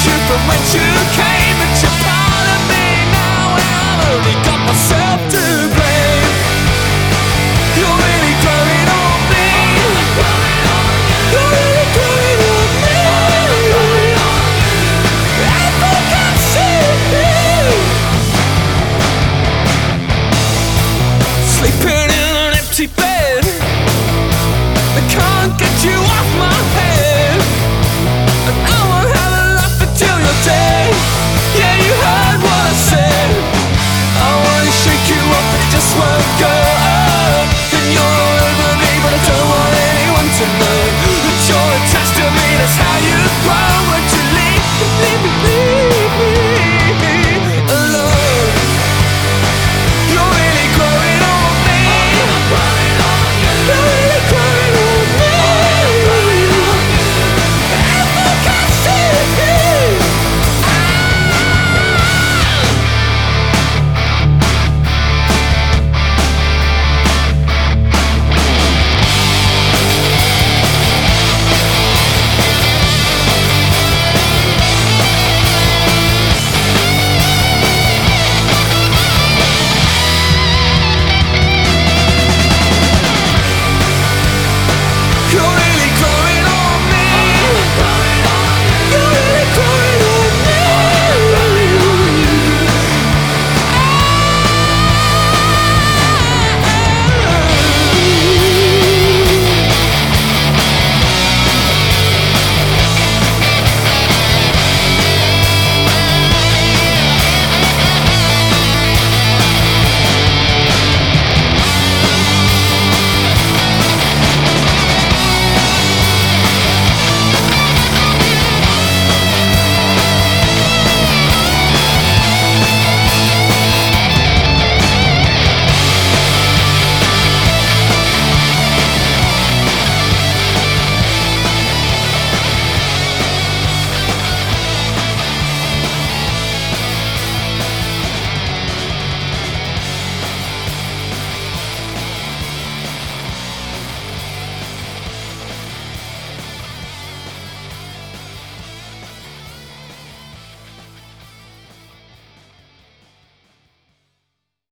you from whence you came. It's a part of me now, and I've only got myself to blame. You're really growing on me. You're really growing on me. I think I see you sleeping in an empty bed.